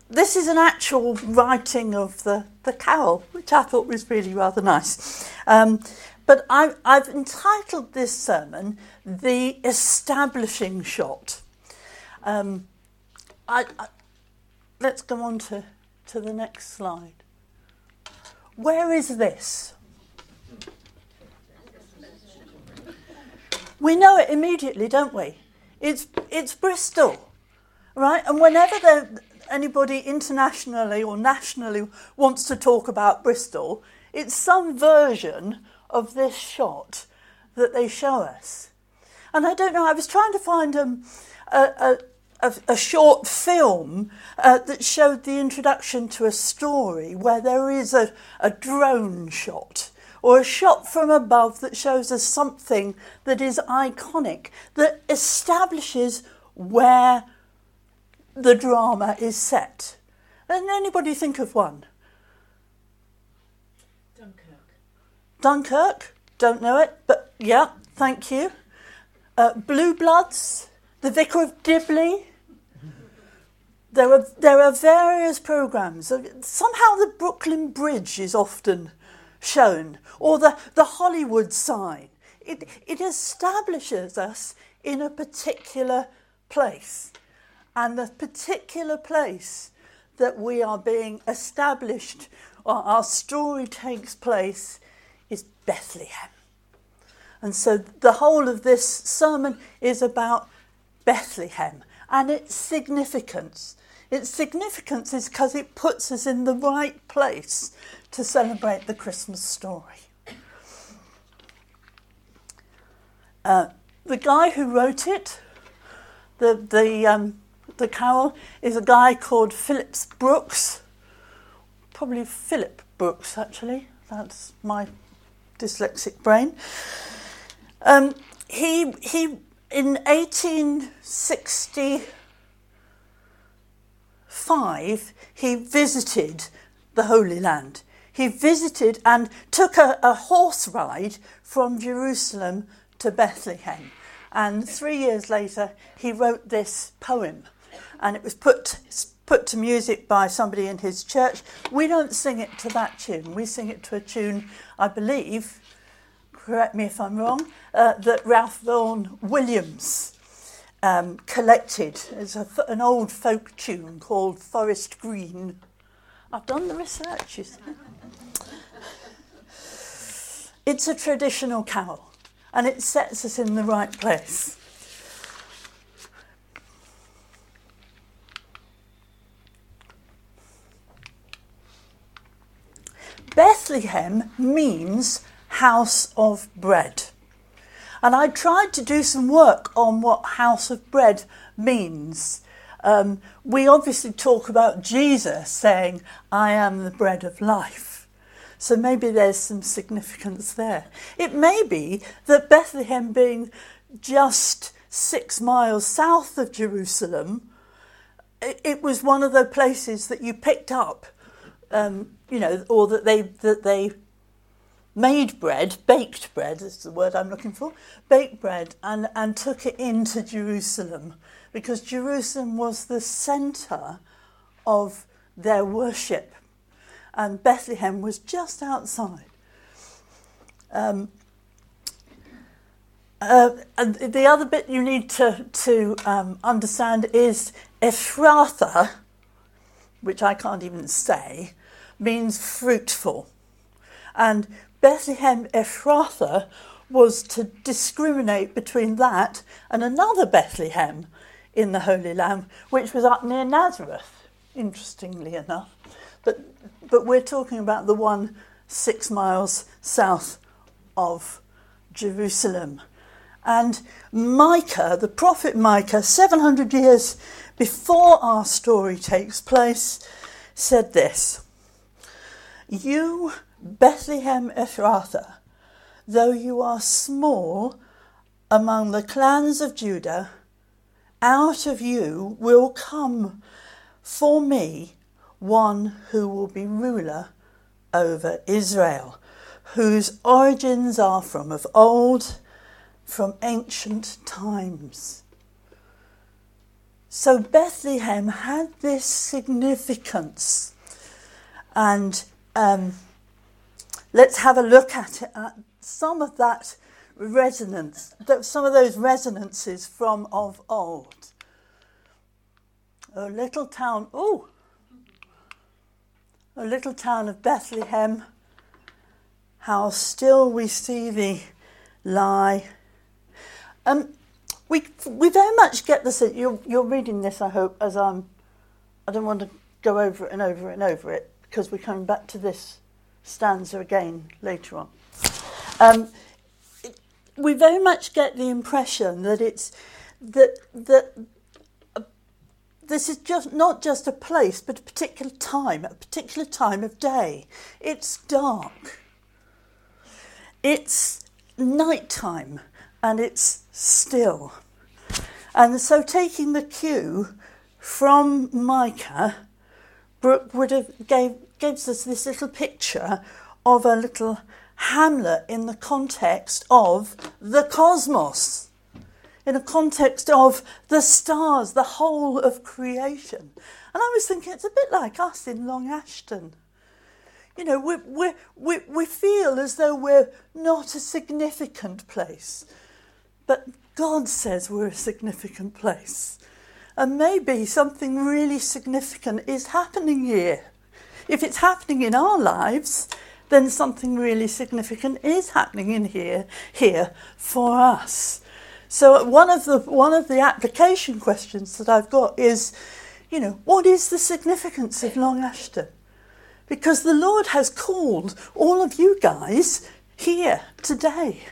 this is an actual writing of the carol, which I thought was really rather nice. But I've entitled this sermon, The Establishing Shot. Let's go on to the next slide. Where is this? We know it immediately, don't we? It's Bristol, right? And whenever anybody internationally or nationally wants to talk about Bristol, it's some version of this shot that they show us. And I don't know, I was trying to find a short film that showed the introduction to a story where there is a drone shot or a shot from above that shows us something that is iconic, that establishes where the drama is set. Can anybody think of one? Dunkirk? Don't know it, but yeah, thank you. Blue Bloods, The Vicar of Dibley. There are various programmes. Somehow the Brooklyn Bridge is often shown, or the Hollywood sign. It establishes us in a particular place. And the particular place that we are being established, or our story takes place, is Bethlehem. And so the whole of this sermon is about Bethlehem and its significance. Its significance is because it puts us in the right place to celebrate the Christmas story. The guy who wrote it, the carol, is a guy called Phillips Brooks. Probably Philip Brooks, actually. That's my dyslexic brain. He in 1865, he visited the Holy Land. He visited and took a horse ride from Jerusalem to Bethlehem. And 3 years later, he wrote this poem. And it was put to music by somebody in his church. We don't sing it to that tune. We sing it to a tune, I believe, correct me if I'm wrong, that Ralph Vaughan Williams collected. It's an old folk tune called Forest Green. I've done the research, you see. It's a traditional carol, and it sets us in the right place. Bethlehem means house of bread. And I tried to do some work on what house of bread means. We obviously talk about Jesus saying, I am the bread of life. So maybe there's some significance there. It may be that Bethlehem, being just 6 miles south of Jerusalem, it was one of the places that you picked up, or that they made bread, baked bread is the word I'm looking for, baked bread, and took it into Jerusalem, because Jerusalem was the centre of their worship, and Bethlehem was just outside. And the other bit you need to understand is Ephrathah, which I can't even say, means fruitful. And Bethlehem Ephrathah was to discriminate between that and another Bethlehem in the Holy Land, which was up near Nazareth, interestingly enough. But we're talking about the one 6 miles south of Jerusalem. And Micah, the prophet Micah, 700 years before our story takes place, said this: "You, Bethlehem Ephrathah, though you are small among the clans of Judah, out of you will come for me one who will be ruler over Israel, whose origins are from of old, from ancient times." So Bethlehem had this significance, and let's have a look at it, at some of that resonance, some of those resonances from of old. A little town of Bethlehem, how still we see thee lie. We very much get this. You're reading this, I hope, as I don't want to go over it and over it and over it, because we're coming back to this stanza again later on. We very much get the impression that it's that this is just not just a place, but a particular time of day. It's dark. It's nighttime, and it's still. And so, taking the cue from Micah, Brooke gives us this little picture of a little hamlet in the context of the cosmos, in a context of the stars, the whole of creation. And I was thinking, it's a bit like us in Long Ashton. You know, we feel as though we're not a significant place, but God says we're a significant place. And maybe something really significant is happening here. If it's happening in our lives, then something really significant is happening in here for us. So one of the application questions that I've got is, you know, what is the significance of Long Ashton? Because the Lord has called all of you guys here today.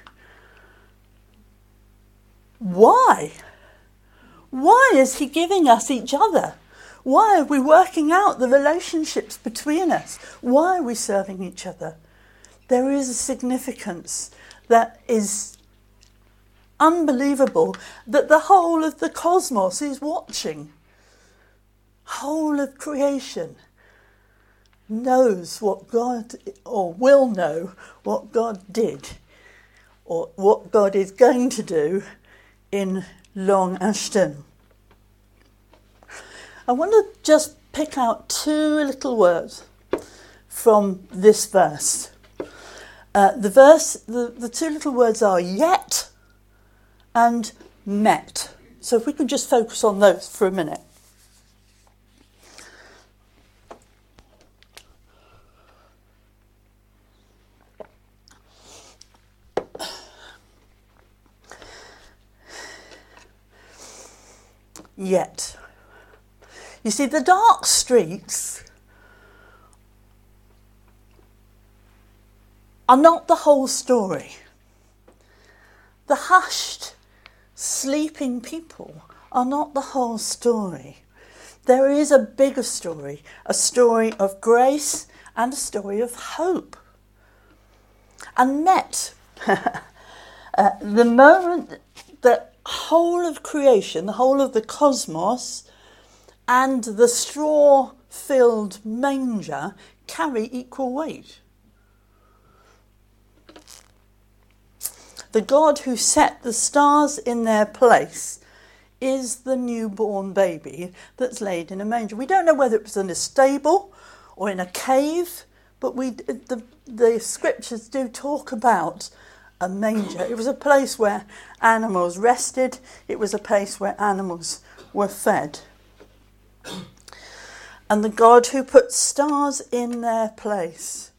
Why? Why is he giving us each other? Why are we working out the relationships between us? Why are we serving each other? There is a significance that is unbelievable, that the whole of the cosmos is watching. Whole of creation knows what God, or will know what God did, or what God is going to do in Long Ashton. I want to just pick out two little words from this verse. The two little words are yet and met. So if we could just focus on those for a minute. Yet. You see, the dark streets are not the whole story. The hushed, sleeping people are not the whole story. There is a bigger story, a story of grace and a story of hope. And met, the moment that whole of creation, the whole of the cosmos, and the straw-filled manger carry equal weight. The God who set the stars in their place is the newborn baby that's laid in a manger. We don't know whether it was in a stable or in a cave, but the scriptures do talk about a manger. It was a place where animals rested. It was a place where animals were fed. And the God who put stars in their place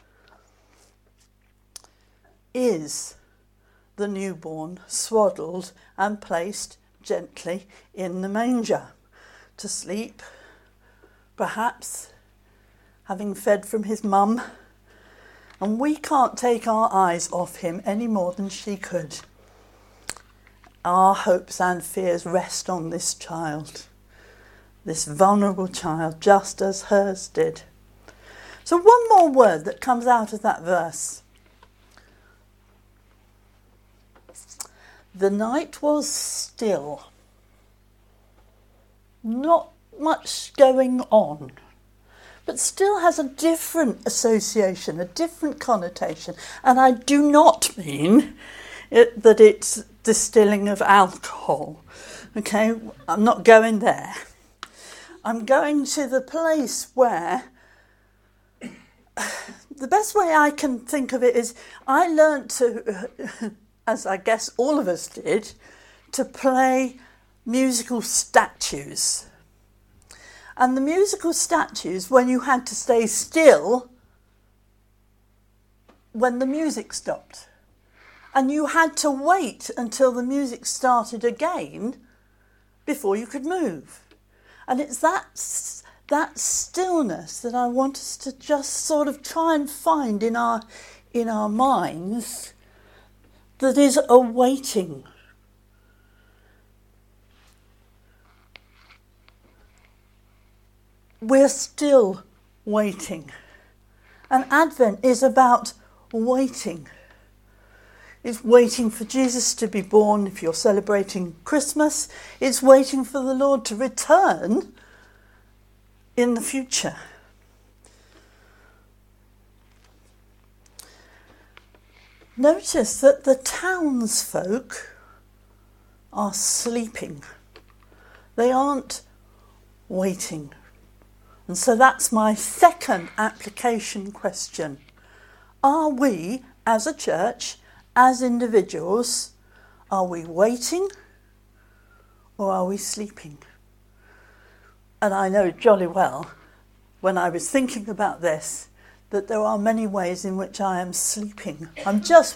is the newborn, swaddled and placed gently in the manger to sleep, perhaps having fed from his mum. And we can't take our eyes off him any more than she could. Our hopes and fears rest on this child, this vulnerable child, just as hers did. So one more word that comes out of that verse. The night was still. Not much going on, but still has a different association, a different connotation. And I do not mean that it's distilling of alcohol. Okay, I'm not going there. I'm going to the place where the best way I can think of it is I learnt to, as I guess all of us did, to play musical statues. And the musical statues, when you had to stay still when the music stopped. And you had to wait until the music started again before you could move. And it's that stillness that I want us to just sort of try and find in our minds that is a waiting. We're still waiting. And Advent is about waiting. It's waiting for Jesus to be born if you're celebrating Christmas. It's waiting for the Lord to return in the future. Notice that the townsfolk are sleeping. They aren't waiting. And so that's my second application question. Are we, as a church, as individuals, are we waiting or are we sleeping? And I know jolly well, when I was thinking about this, that there are many ways in which I am sleeping. I'm just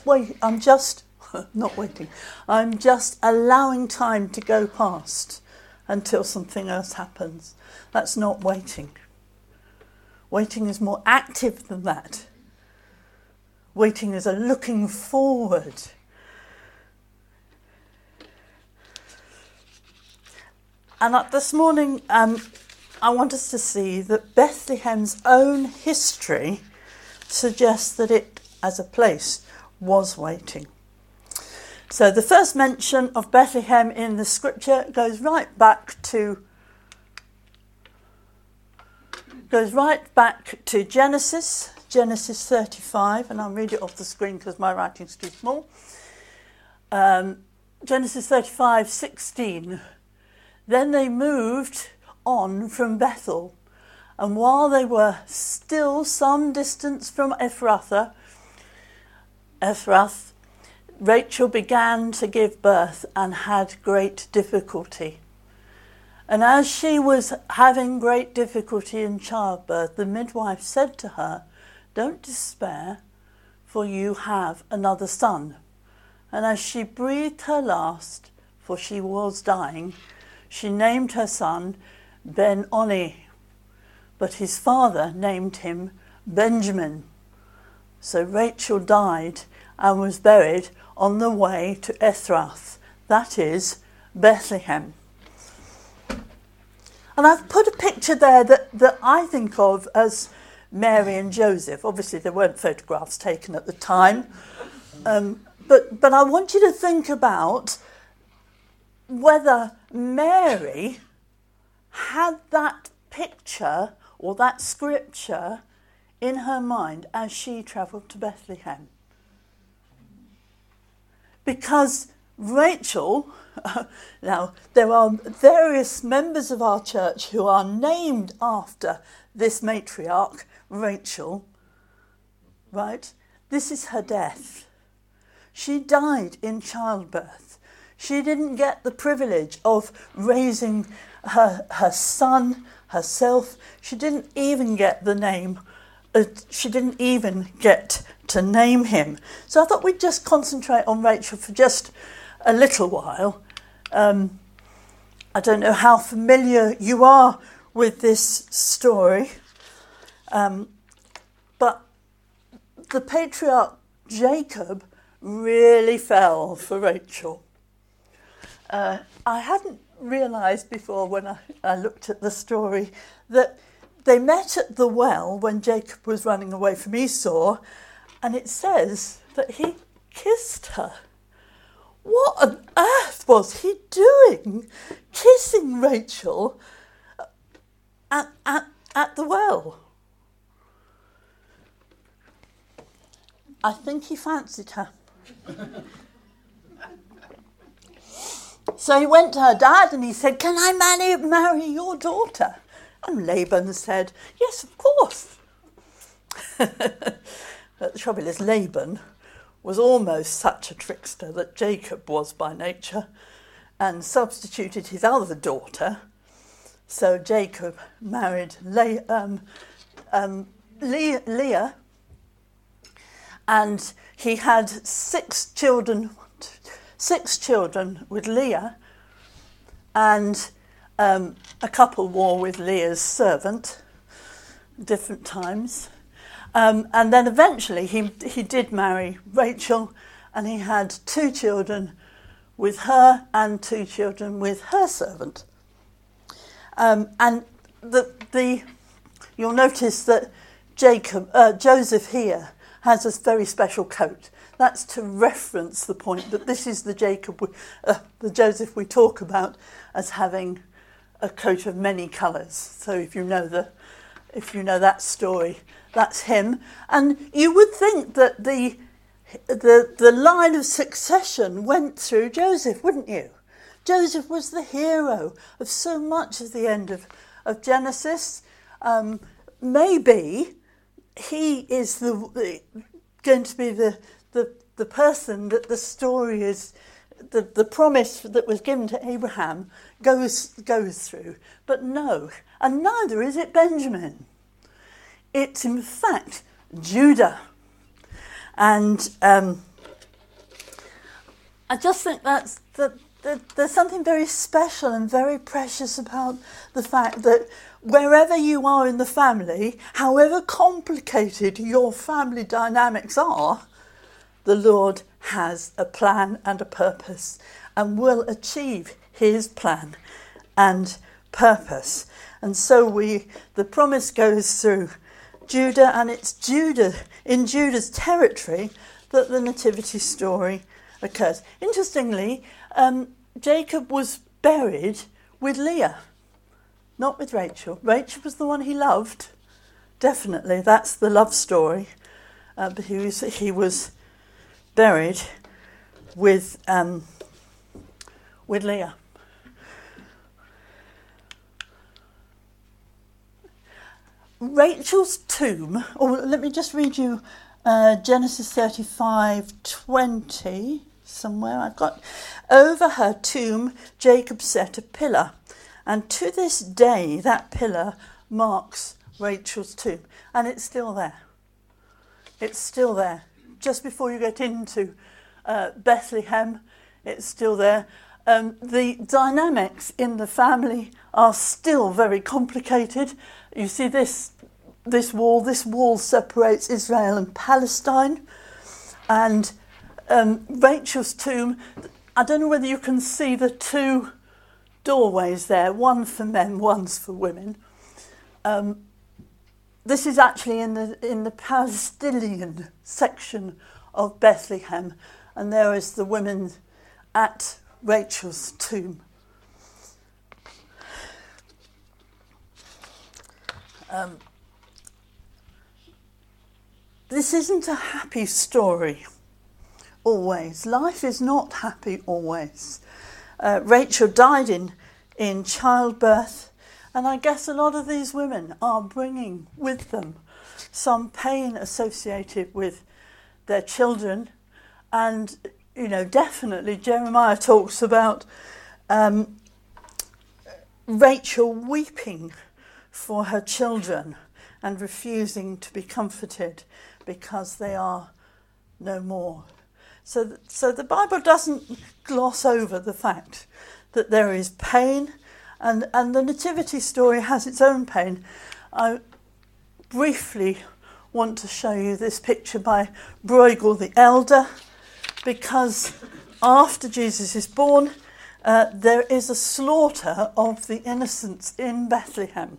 allowing time to go past until something else happens. That's not waiting. Waiting is more active than that. Waiting is a looking forward. And this morning, I want us to see that Bethlehem's own history suggests that it, as a place, was waiting. So the first mention of Bethlehem in the scripture goes right back to Genesis 35, and I'll read it off the screen because my writing's too small. Genesis 35:16. Then they moved on from Bethel, and while they were still some distance from Ephrath, Rachel began to give birth and had great difficulty. And as she was having great difficulty in childbirth, the midwife said to her, "Don't despair, for you have another son." And as she breathed her last, for she was dying, she named her son Ben-Oni, but his father named him Benjamin. So Rachel died and was buried on the way to Ephrath, that is, Bethlehem. And I've put a picture there that I think of as Mary and Joseph. Obviously, there weren't photographs taken at the time. But I want you to think about whether Mary had that picture or that scripture in her mind as she travelled to Bethlehem. Because Rachel, now there are various members of our church who are named after this matriarch, Rachel, right? This is her death. She died in childbirth. She didn't get the privilege of raising her son herself. She didn't even get the name. She didn't even get to name him. So I thought we'd just concentrate on Rachel for just a little while. I don't know how familiar you are with this story, but the patriarch Jacob really fell for Rachel. I hadn't realised before when I looked at the story that they met at the well when Jacob was running away from Esau, and it says that he kissed her. What on earth was he doing, kissing Rachel at the well? I think he fancied her. So he went to her dad and he said, "Can I marry your daughter?" And Laban said, yes, of course. But the trouble is, Laban was almost such a trickster that Jacob was by nature, and substituted his other daughter. So Jacob married Leah, and he had six children with Leah, and a couple more with Leah's servant, different times. And then eventually he did marry Rachel, and he had 2 children with her and 2 children with her servant. And you'll notice that Joseph here has a very special coat. That's to reference the point that this is the Joseph we talk about as having a coat of many colours. So if you know that story, that's him. And you would think that the line of succession went through Joseph, wouldn't you? Joseph was the hero of so much of the end of Genesis. Maybe he is going to be the person that the story is, the promise that was given to Abraham goes through. But no, and neither is it Benjamin. It's in fact Judah. And I just think that there's something very special and very precious about the fact that wherever you are in the family, however complicated your family dynamics are, the Lord has a plan and a purpose and will achieve his plan and purpose. And so the promise goes through Judah, and it's in Judah's territory that the nativity story occurs. Interestingly, Jacob was buried with Leah, not with Rachel. Rachel was the one he loved, definitely. That's the love story. But he was buried with Leah. Rachel's tomb, or let me just read you Genesis 35:20 somewhere I've got. Over her tomb Jacob set a pillar, and to this day that pillar marks Rachel's tomb, and it's still there. It's still there. Just before you get into Bethlehem, it's still there. The dynamics in the family are still very complicated. You see this wall separates Israel and Palestine, and Rachel's tomb, I don't know whether you can see the 2 doorways there, one for men, one's for women. This is actually in the Palestinian section of Bethlehem, and there is the women at Rachel's tomb. This isn't a happy story always. Life is not happy always. Rachel died in childbirth, and I guess a lot of these women are bringing with them some pain associated with their children. And, definitely Jeremiah talks about Rachel weeping for her children and refusing to be comforted because they are no more. So the Bible doesn't gloss over the fact that there is pain, and the nativity story has its own pain. I briefly want to show you this picture by Bruegel the Elder, because after Jesus is born, there is a slaughter of the innocents in Bethlehem.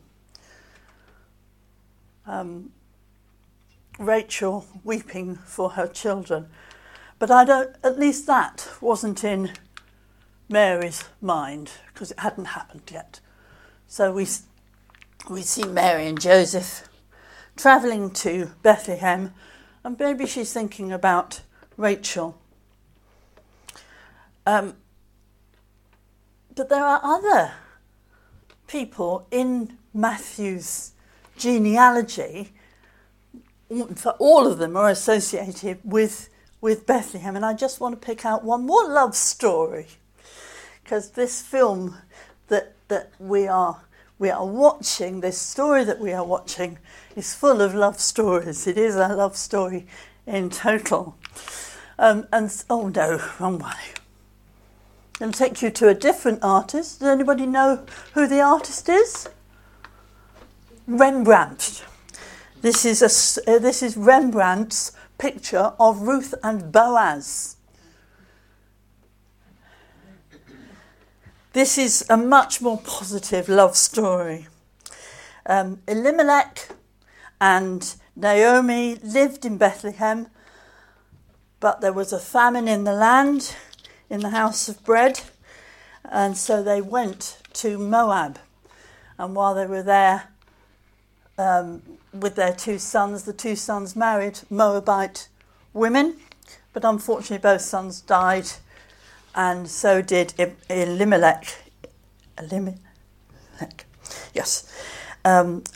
Rachel weeping for her children. But at least that wasn't in Mary's mind, because it hadn't happened yet. So we see Mary and Joseph travelling to Bethlehem, and maybe she's thinking about Rachel. But there are other people in Matthew's genealogy, for all of them are associated with Bethlehem. And I just want to pick out one more love story, because this film that we are watching, this story that we are watching, is full of love stories. It is a love story in total. Oh no, wrong way. I'm going to take you to a different artist. Does anybody know who the artist is? Rembrandt. This is Rembrandt's picture of Ruth and Boaz. This is a much more positive love story. Elimelech and Naomi lived in Bethlehem, but there was a famine in the land, in the house of bread, and so they went to Moab. And while they were there with their two sons, the two sons married Moabite women, but unfortunately both sons died, and so did Elimelech. Yes. And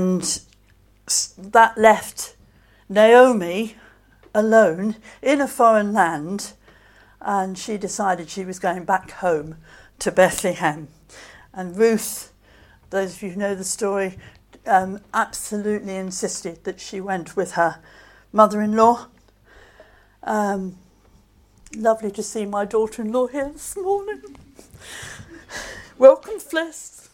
that left Naomi alone in a foreign land, and she decided she was going back home to Bethlehem. And Ruth, those of you who know the story, absolutely insisted that she went with her mother-in-law. Lovely to see my daughter-in-law here this morning. Welcome, Fliss.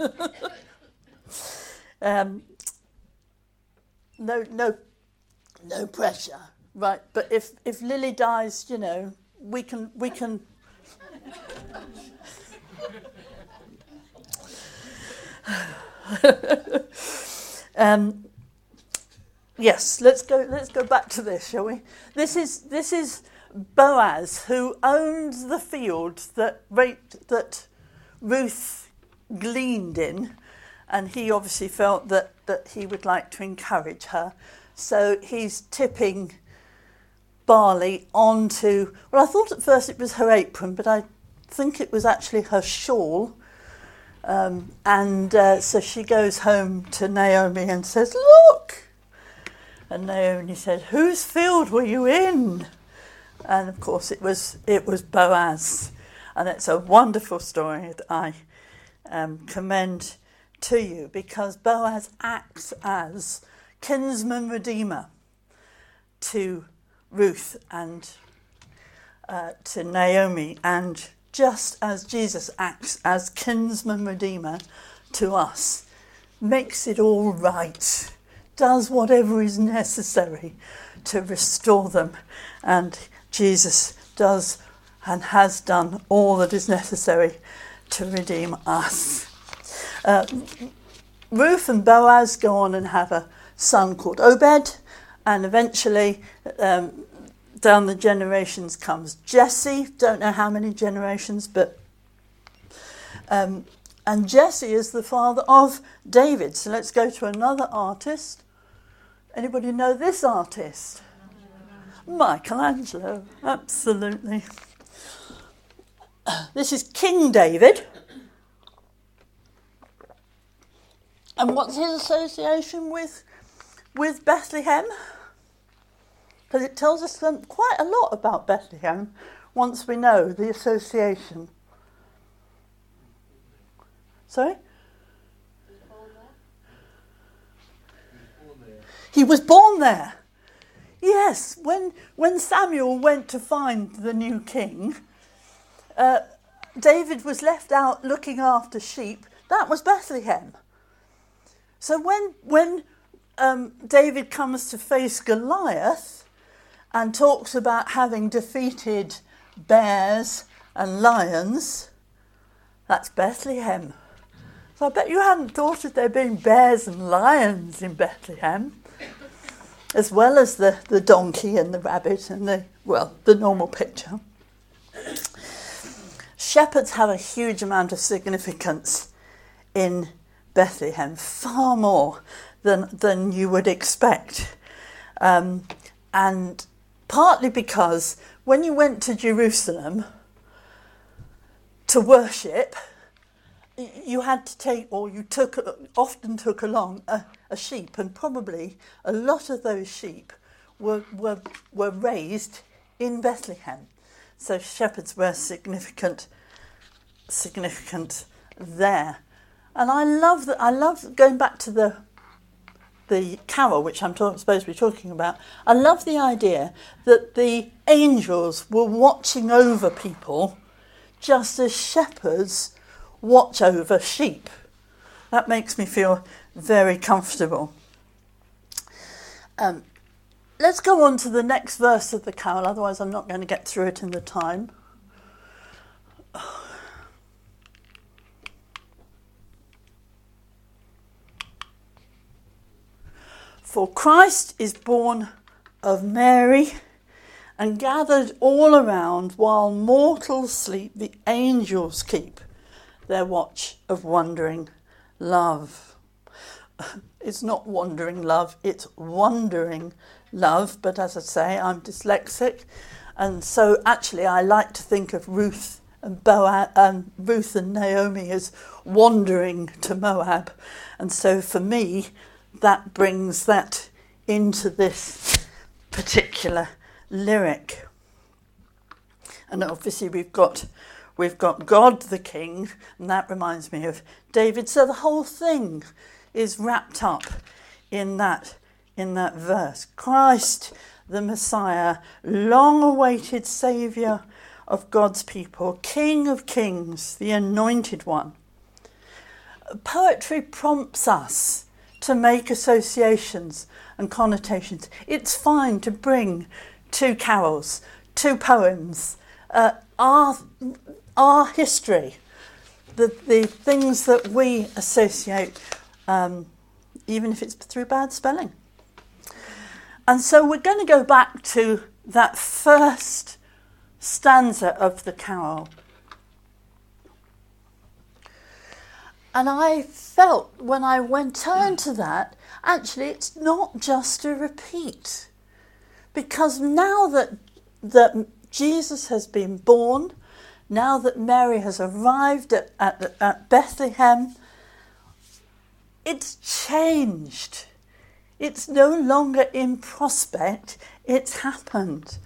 No pressure, right? But if Lily dies, you know, we can. Yes, let's go back to this, shall we? This is Boaz, who owned the field that Ruth gleaned in, and he obviously felt that he would like to encourage her. So he's tipping barley onto, well, I thought at first it was her apron, but I think it was actually her shawl. So she goes home to Naomi and says, "Look!" And Naomi said, "Whose field were you in?" And of course it was Boaz. And it's a wonderful story that I commend to you, because Boaz acts as kinsman redeemer to Ruth and to Naomi, and just as Jesus acts as kinsman redeemer to us, makes it all right, does whatever is necessary to restore them. And Jesus does and has done all that is necessary to redeem us. Ruth and Boaz go on and have a son called Obed, and eventually down the generations comes Jesse. Don't know how many generations, but and Jesse is the father of David. So let's go to another artist. Anybody know this artist? Michelangelo, absolutely. This is King David. And what's his association with Bethlehem? Because it tells us quite a lot about Bethlehem once we know the association. Sorry? He was born there. Yes, when Samuel went to find the new king, David was left out looking after sheep. That was Bethlehem. So when David comes to face Goliath and talks about having defeated bears and lions, that's Bethlehem. So I bet you hadn't thought of there being bears and lions in Bethlehem, as well as the donkey and the rabbit and the normal picture. Shepherds have a huge amount of significance in Bethlehem, far more than you would expect. And partly because when you went to Jerusalem to worship, you had to take, or you often took along a sheep, and probably a lot of those sheep were raised in Bethlehem. So shepherds were significant there. And I love that. I love going back to the carol, which I'm supposed to be talking about. I love the idea that the angels were watching over people just as shepherds watch over sheep. That makes me feel very comfortable. Let's go on to the next verse of the carol, otherwise I'm not going to get through it in the time. For Christ is born of Mary, and gathered all around while mortals sleep, the angels keep their watch of wondering love. It's not wandering love, it's wondering love. But as I say, I'm dyslexic, and so actually I like to think of Ruth and Naomi as wandering to Moab. And so for me, that brings that into this particular lyric. And obviously we've got God the King, and that reminds me of David. So the whole thing is wrapped up in that verse. Christ the Messiah, long-awaited Saviour of God's people, King of Kings, the Anointed One. Poetry prompts us to make associations and connotations. It's fine to bring two carols, two poems, our history, the things that we associate, even if it's through bad spelling. And so we're going to go back to that first stanza of the carol. And I felt when I turned to that, actually it's not just a repeat. Because now that Jesus has been born, now that Mary has arrived at Bethlehem, it's changed. It's no longer in prospect, it's happened.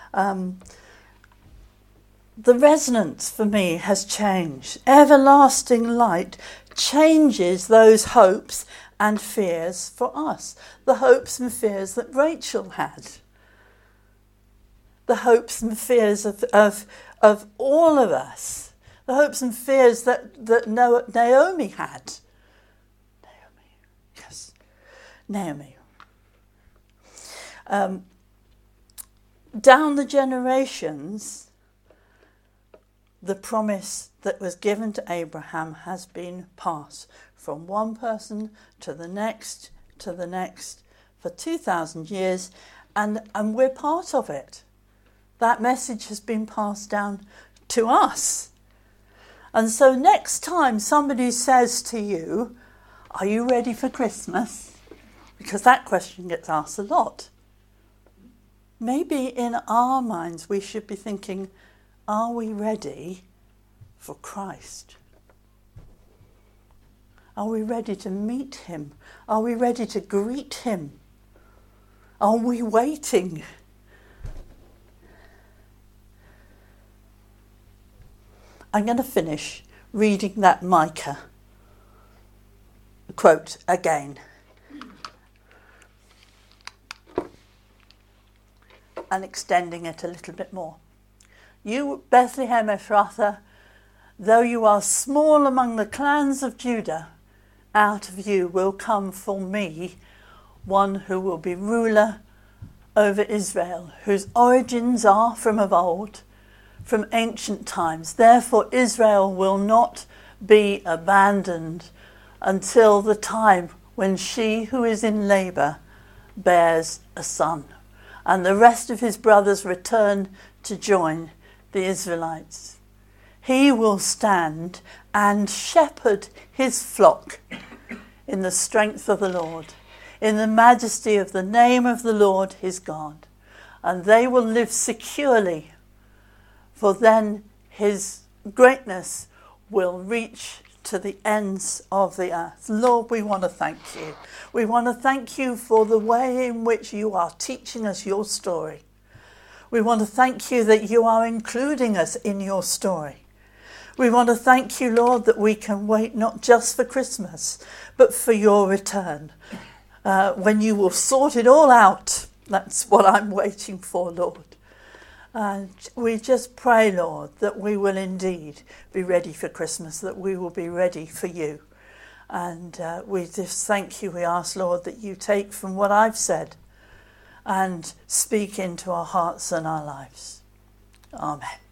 The resonance for me has changed. Everlasting light changes those hopes and fears for us. The hopes and fears that Rachel had. The hopes and fears of all of us. The hopes and fears that Naomi had. Naomi. Down the generations, the promise that was given to Abraham has been passed from one person to the next for 2,000 years, and we're part of it. That message has been passed down to us. And so next time somebody says to you, "Are you ready for Christmas?" Because that question gets asked a lot. Maybe in our minds we should be thinking, are we ready for Christ? Are we ready to meet him? Are we ready to greet him? Are we waiting? I'm going to finish reading that Micah quote again. And extending it a little bit more. You, Bethlehem Ephrathah, though you are small among the clans of Judah, out of you will come for me one who will be ruler over Israel, whose origins are from of old, from ancient times. Therefore Israel will not be abandoned until the time when she who is in labour bears a son, and the rest of his brothers return to join the Israelites. He will stand and shepherd his flock in the strength of the Lord, in the majesty of the name of the Lord his God, and they will live securely, for then his greatness will reach to the ends of the earth. Lord, we want to thank you. We want to thank you for the way in which you are teaching us your story. We want to thank you that you are including us in your story. We want to thank you, Lord, that we can wait not just for Christmas, but for your return, when you will sort it all out. That's what I'm waiting for, Lord. And we just pray, Lord, that we will indeed be ready for Christmas, that we will be ready for you. And we just thank you. We ask, Lord, that you take from what I've said and speak into our hearts and our lives. Amen.